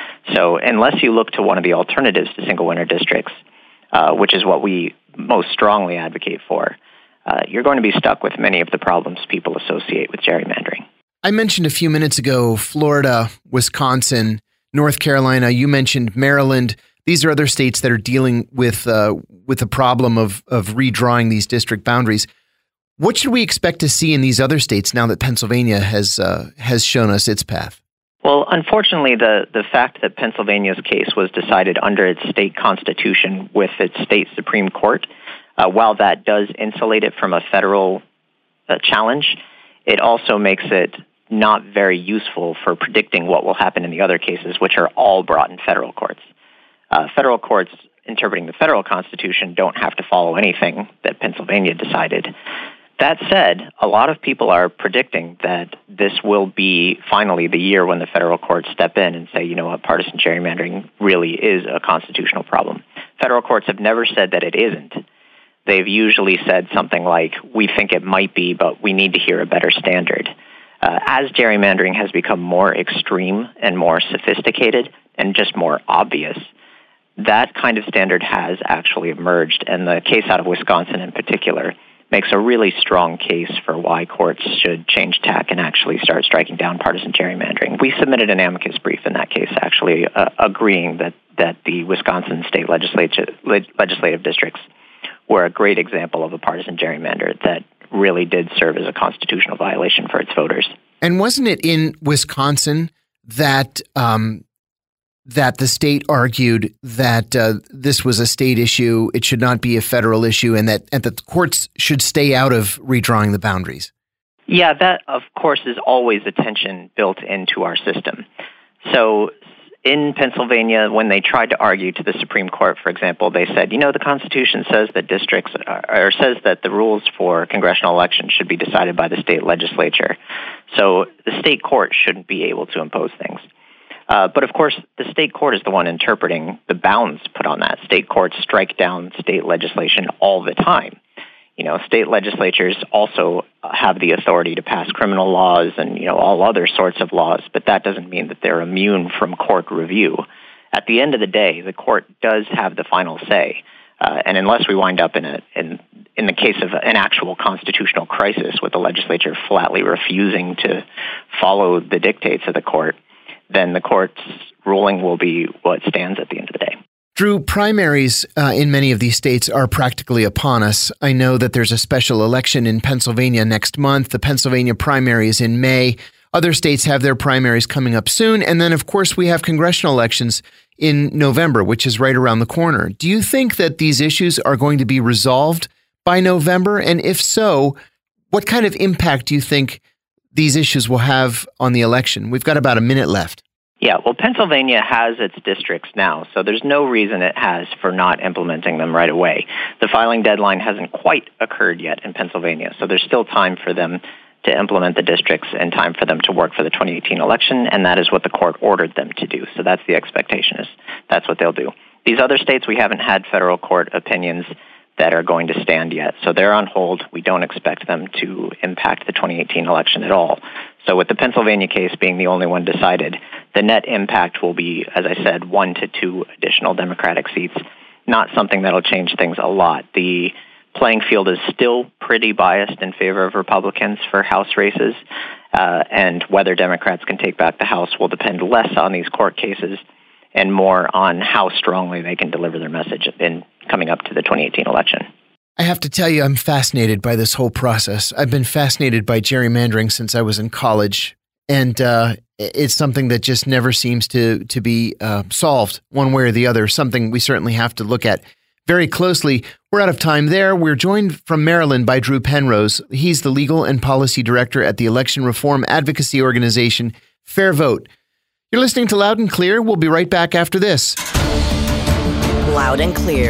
So unless you look to one of the alternatives to single winner districts, uh, which is what we most strongly advocate for, uh, you're going to be stuck with many of the problems people associate with gerrymandering.
I mentioned a few minutes ago, Florida, Wisconsin, North Carolina. You mentioned Maryland. These are other states that are dealing with uh, with the problem of of redrawing these district boundaries. What should we expect to see in these other states now that Pennsylvania has uh, has shown us its path?
Well, unfortunately, the, the fact that Pennsylvania's case was decided under its state constitution with its state Supreme Court, uh, while that does insulate it from a federal uh, challenge, it also makes it not very useful for predicting what will happen in the other cases, which are all brought in federal courts. Uh, federal courts interpreting the federal constitution don't have to follow anything that Pennsylvania decided. That said, a lot of people are predicting that this will be finally the year when the federal courts step in and say, you know what, partisan gerrymandering really is a constitutional problem. Federal courts have never said that it isn't. They've usually said something like, we think it might be, but we need to hear a better standard. Uh, as gerrymandering has become more extreme and more sophisticated and just more obvious, that kind of standard has actually emerged, and the case out of Wisconsin in particular makes a really strong case for why courts should change tack and actually start striking down partisan gerrymandering. We submitted an amicus brief in that case, actually uh, agreeing that, that the Wisconsin state legislature, leg, legislative districts were a great example of a partisan gerrymander that really did serve as a constitutional violation for its voters.
And wasn't it in Wisconsin that um, that the state argued that uh, this was a state issue, it should not be a federal issue, and that, and that the courts should stay out of redrawing the boundaries?
Yeah, that, of course, is always a tension built into our system. So in Pennsylvania, when they tried to argue to the Supreme Court, for example, they said, you know, the Constitution says that districts, are, or says that the rules for congressional elections should be decided by the state legislature. So the state court shouldn't be able to impose things. Uh, but of course, the state court is the one interpreting the bounds put on that. State courts strike down state legislation all the time. You know, state legislatures also have the authority to pass criminal laws and, you know, all other sorts of laws, but that doesn't mean that they're immune from court review. At the end of the day, the court does have the final say. Uh, and unless we wind up in a in in the case of an actual constitutional crisis with the legislature flatly refusing to follow the dictates of the court, then the court's ruling will be what stands at the end of the day.
Drew, primaries uh, in many of these states are practically upon us. I know that there's a special election in Pennsylvania next month. The Pennsylvania primary is in May. Other states have their primaries coming up soon. And then, of course, we have congressional elections in November, which is right around the corner. Do you think that these issues are going to be resolved by November? And if so, what kind of impact do you think these issues will have on the election? We've got about a minute left.
Yeah, well, Pennsylvania has its districts now, so there's no reason it has for not implementing them right away. The filing deadline hasn't quite occurred yet in Pennsylvania, so there's still time for them to implement the districts and time for them to work for the twenty eighteen election, and that is what the court ordered them to do. So that's the expectation, is that's what they'll do. These other states, we haven't had federal court opinions that are going to stand yet, so they're on hold. We don't expect them to impact the twenty eighteen election at all. So with the Pennsylvania case being the only one decided, the net impact will be, as I said, one to two additional Democratic seats, not something that'll change things a lot. The playing field is still pretty biased in favor of Republicans for House races, uh, and whether Democrats can take back the House will depend less on these court cases and more on how strongly they can deliver their message in coming up to the twenty eighteen election.
I have to tell you, I'm fascinated by this whole process. I've been fascinated by gerrymandering since I was in college, and uh, it's something that just never seems to to be uh, solved one way or the other, something we certainly have to look at very closely. We're out of time there. We're joined from Maryland by Drew Penrose. He's the legal and policy director at the election reform advocacy organization, Fair Vote. You're listening to Loud and Clear. We'll be right back after this.
Loud and Clear.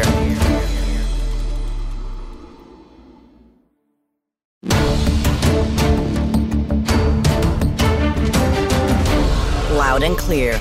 Loud and Clear.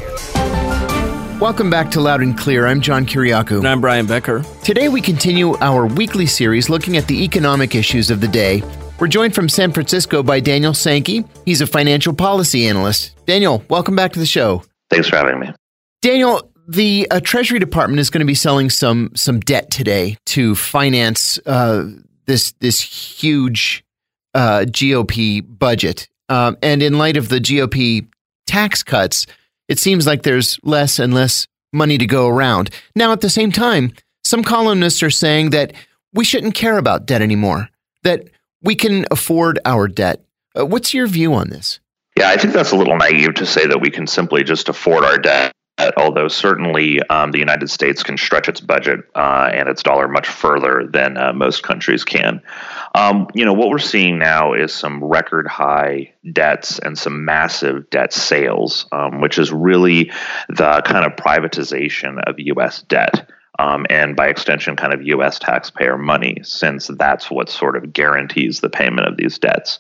Welcome back to Loud and Clear. I'm John Kiriakou.
And I'm Brian Becker.
Today we continue our weekly series looking at the economic issues of the day. We're joined from San Francisco by Daniel Sankey. He's a financial policy analyst. Daniel, welcome back to the show.
Thanks for having me.
Daniel, the uh, Treasury Department is going to be selling some some debt today to finance uh, this this huge uh, G O P budget. Um, and in light of the G O P tax cuts, it seems like there's less and less money to go around. Now, at the same time, some columnists are saying that we shouldn't care about debt anymore, that we can afford our debt. Uh, what's your view on this?
Yeah, I think that's a little naive to say that we can simply just afford our debt, although certainly um, the United States can stretch its budget uh, and its dollar much further than uh, most countries can. Um, you know, what we're seeing now is some record high debts and some massive debt sales, um, which is really the kind of privatization of U S debt. Um, and by extension, kind of U S taxpayer money, since that's what sort of guarantees the payment of these debts.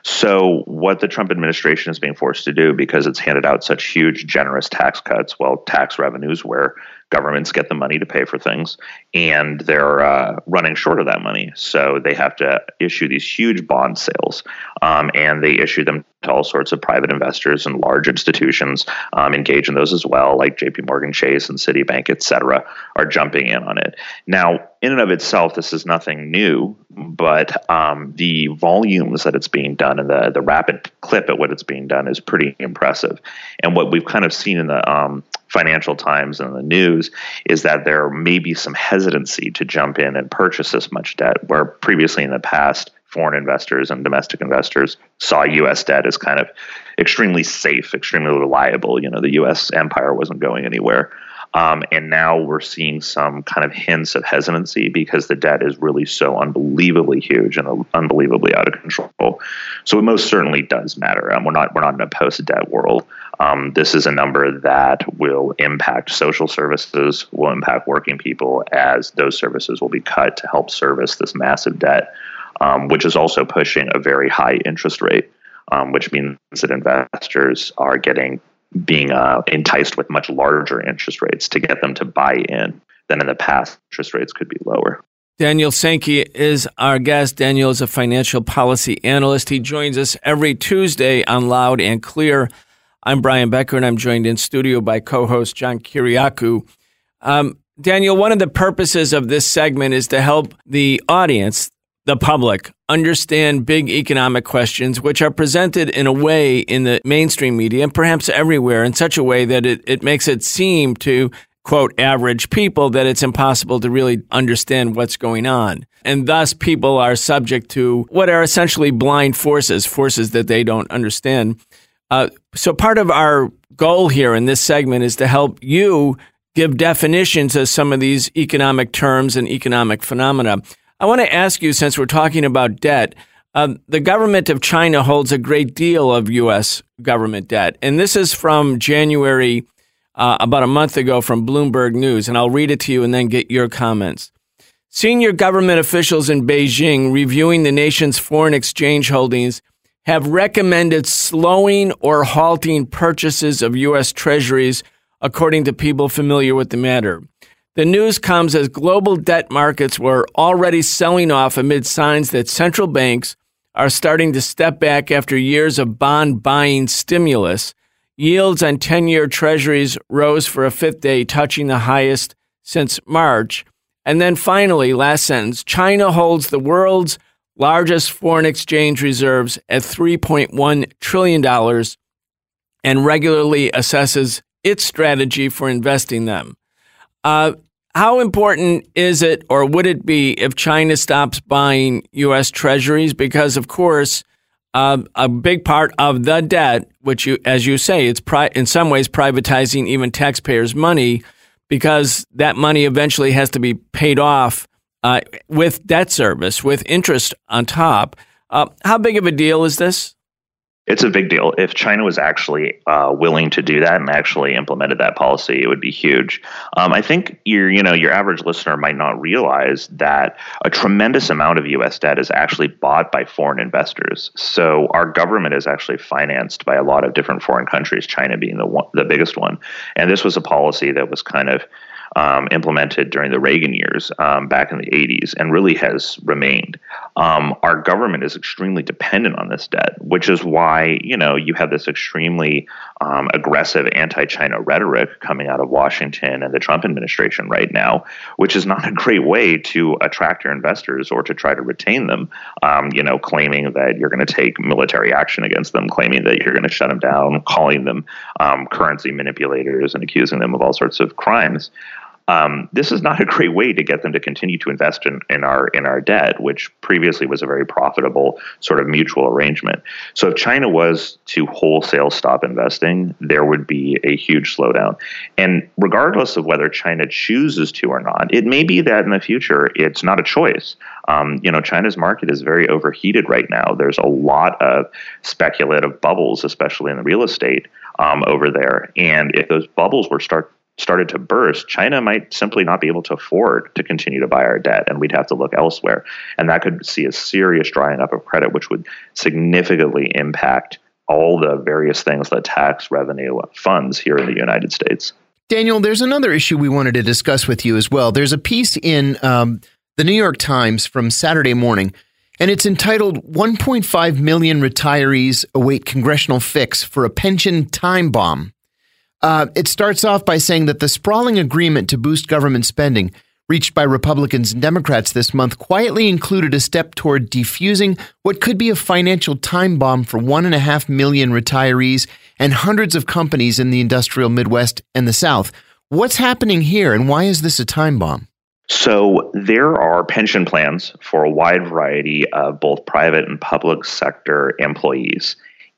So what the Trump administration is being forced to do, because it's handed out such huge, generous tax cuts, well, tax revenues where governments get the money to pay for things, and they're uh, running short of that money. So they have to issue these huge bond sales, um, and they issue them to all sorts of private investors and large institutions um, engage in those as well, like J P Morgan Chase and Citibank, et cetera, are jumping in on it. Now, in and of itself, this is nothing new, but um, the volumes that it's being done and the, the rapid clip at what it's being done is pretty impressive. And what we've kind of seen in the um, Financial Times and the news is that there may be some hesitancy to jump in and purchase this much debt, where previously in the past, foreign investors and domestic investors saw U S debt as kind of extremely safe, extremely reliable. You know, the U S empire wasn't going anywhere. Um, and now we're seeing some kind of hints of hesitancy because the debt is really so unbelievably huge and unbelievably out of control. So it most certainly does matter. Um, we're not we're not in a post-debt world. Um, this is a number that will impact social services, will impact working people, as those services will be cut to help service this massive debt, um, which is also pushing a very high interest rate. um, which means that investors are getting being uh, enticed with much larger interest rates to get them to buy in than in the past. Interest rates could be lower.
Daniel Sankey is our guest. Daniel is a financial policy analyst. He joins us every Tuesday on Loud and Clear. I'm Brian Becker, and I'm joined in studio by co-host John Kiriakou. Um, Daniel, one of the purposes of this segment is to help the audience, the public, understand big economic questions, which are presented in a way in the mainstream media and perhaps everywhere in such a way that it, it makes it seem to, quote, average people that it's impossible to really understand what's going on. And thus people are subject to what are essentially blind forces, forces that they don't understand. Uh, so part of our goal here in this segment is to help you give definitions of some of these economic terms and economic phenomena. I want to ask you, since we're talking about debt, uh, the government of China holds a great deal of U S government debt. And this is from January, uh, about a month ago, from Bloomberg News. And I'll read it to you and then get your comments. Senior government officials in Beijing reviewing the nation's foreign exchange holdings have recommended slowing or halting purchases of U S treasuries, according to people familiar with the matter. The news comes as global debt markets were already selling off amid signs that central banks are starting to step back after years of bond buying stimulus. Yields on ten-year treasuries rose for a fifth day, touching the highest since March. And then finally, last sentence, China holds the world's largest foreign exchange reserves at three point one trillion dollars and regularly assesses its strategy for investing them. Uh, how important is it, or would it be, if China stops buying U S treasuries? Because, of course, uh, a big part of the debt, which, you, as you say, it's pri- in some ways privatizing even taxpayers' money, because that money eventually has to be paid off uh, with debt service, with interest on top. Uh, how big of a deal is this?
It's a big deal. If China was actually uh, willing to do that and actually implemented that policy, it would be huge. Um, I think your, you know, your average listener might not realize that a tremendous amount of U S debt is actually bought by foreign investors. So our government is actually financed by a lot of different foreign countries, China being the one, the biggest one. And this was a policy that was kind of Um, implemented during the Reagan years um, back in the eighties and really has remained. Um, our government is extremely dependent on this debt, which is why, you know, you have this extremely um, aggressive anti-China rhetoric coming out of Washington and the Trump administration right now, which is not a great way to attract your investors or to try to retain them, um, you know, claiming that you're going to take military action against them, claiming that you're going to shut them down, calling them um, currency manipulators and accusing them of all sorts of crimes. Um, this is not a great way to get them to continue to invest in, in our in our debt, which previously was a very profitable sort of mutual arrangement. So if China was to wholesale stop investing, there would be a huge slowdown. And regardless of whether China chooses to or not, it may be that in the future it's not a choice. Um, you know, China's market is very overheated right now. There's a lot of speculative bubbles, especially in the real estate um, over there. And if those bubbles were start started to burst, China might simply not be able to afford to continue to buy our debt, and we'd have to look elsewhere. And that could see a serious drying up of credit, which would significantly impact all the various things that tax revenue funds here in the United States.
Daniel, there's another issue we wanted to discuss with you as well. There's a piece in um, the New York Times from Saturday morning, and it's entitled one point five million Retirees Await Congressional Fix for a Pension Time Bomb. Uh, it starts off by saying that the sprawling agreement to boost government spending reached by Republicans and Democrats this month quietly included a step toward defusing what could be a financial time bomb for one and a half million retirees and hundreds of companies in the industrial Midwest and the South. What's happening here, and why is this a time bomb?
So there are pension plans for a wide variety of both private and public sector employees.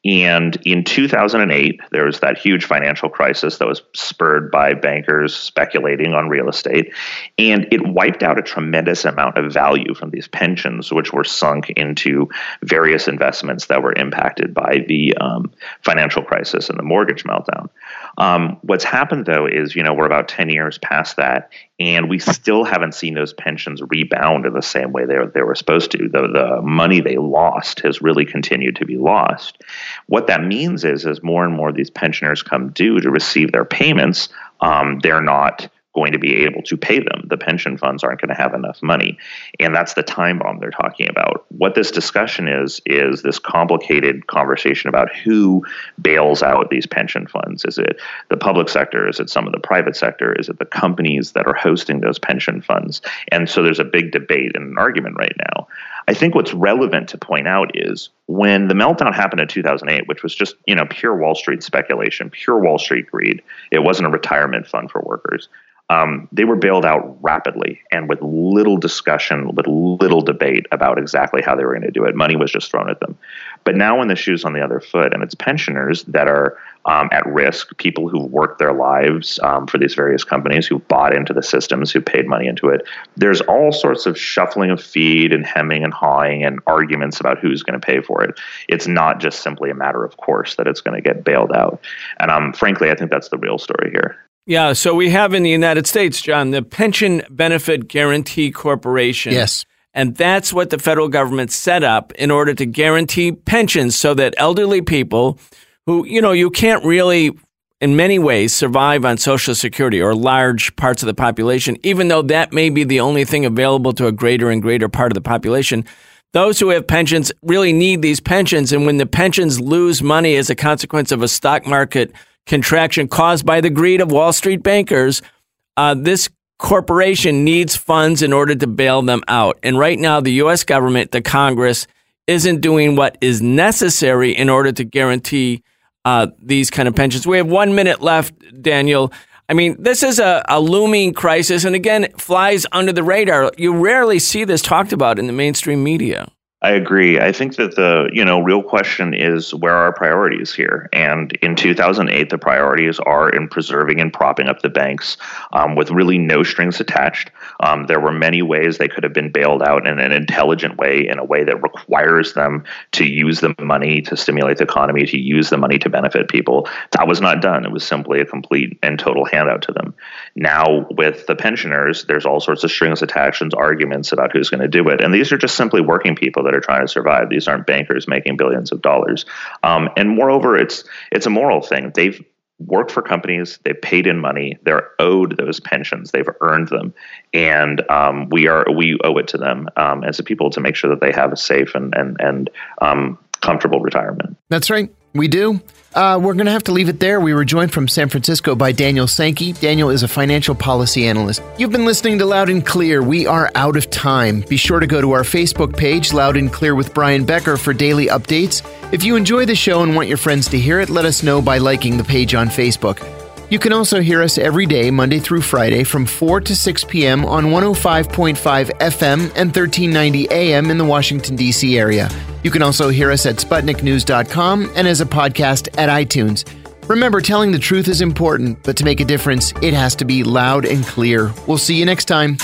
And in two thousand eight, there was that huge financial crisis that was spurred by bankers speculating on real estate. And it wiped out a tremendous amount of value from these pensions, which were sunk into various investments that were impacted by the um, financial crisis and the mortgage meltdown. Um, what's happened, though, is, you know, we're about ten years past that, and we still haven't seen those pensions rebound in the same way they were, they were supposed to. The, the money they lost has really continued to be lost. What that means is, as more and more of these pensioners come due to receive their payments, um, they're not going to be able to pay them. The pension funds aren't going to have enough money. And that's the time bomb they're talking about. What this discussion is, is this complicated conversation about who bails out these pension funds. Is it the public sector? Is it some of the private sector? Is it the companies that are hosting those pension funds? And so there's a big debate and an argument right now. I think what's relevant to point out is when the meltdown happened in two thousand eight, which was just, you know, pure Wall Street speculation, pure Wall Street greed. It wasn't a retirement fund for workers. Um, they were bailed out rapidly and with little discussion, with little debate about exactly how they were going to do it. Money was just thrown at them. But now when the shoe's on the other foot and it's pensioners that are um, at risk, people who've worked their lives um, for these various companies, who bought into the systems, who paid money into it, there's all sorts of shuffling of feet and hemming and hawing and arguments about who's going to pay for it. It's not just simply a matter of course that it's going to get bailed out. And um, frankly, I think that's the real story here.
Yeah, so we have in the United States, John, the Pension Benefit Guaranty Corporation.
Yes.
And that's what the federal government set up in order to guarantee pensions so that elderly people who, you know, you can't really, in many ways, survive on Social Security or large parts of the population, even though that may be the only thing available to a greater and greater part of the population. Those who have pensions really need these pensions. And when the pensions lose money as a consequence of a stock market contraction caused by the greed of Wall Street bankers, uh, this corporation needs funds in order to bail them out. And right now, the U S government, the Congress, isn't doing what is necessary in order to guarantee uh, these kind of pensions. We have one minute left, Daniel. I mean, this is a, a looming crisis, and again, it flies under the radar. You rarely see this talked about in the mainstream media.
I agree. I think that the, you know, real question is, where are our priorities here? And in two thousand eight, the priorities are in preserving and propping up the banks um, with really no strings attached. Um, there were many ways they could have been bailed out in an intelligent way, in a way that requires them to use the money to stimulate the economy, to use the money to benefit people. That was not done. It was simply a complete and total handout to them. Now, with the pensioners, there's all sorts of strings attached and arguments about who's going to do it. And these are just simply working people that are trying to survive. These aren't bankers making billions of dollars. Um, and moreover, it's it's a moral thing. They've worked for companies, they've paid in money, they're owed those pensions, they've earned them, and um, we are we owe it to them um, as a people to make sure that they have a safe and and and um, comfortable retirement.
That's right. We do. Uh, we're going to have to leave it there. We were joined from San Francisco by Daniel Sankey. Daniel is a financial policy analyst. You've been listening to Loud and Clear. We are out of time. Be sure to go to our Facebook page, Loud and Clear with Brian Becker, for daily updates. If you enjoy the show and want your friends to hear it, let us know by liking the page on Facebook. You can also hear us every day, Monday through Friday, from four to six p.m. on one oh five point five F M and thirteen ninety A M in the Washington, D C area. You can also hear us at Sputnik News dot com and as a podcast at iTunes. Remember, telling the truth is important, but to make a difference, it has to be loud and clear. We'll see you next time.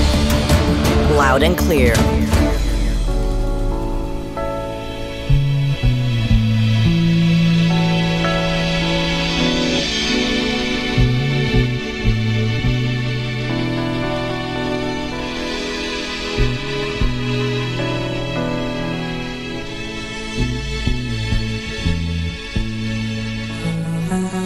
Loud and Clear.
Uh-huh.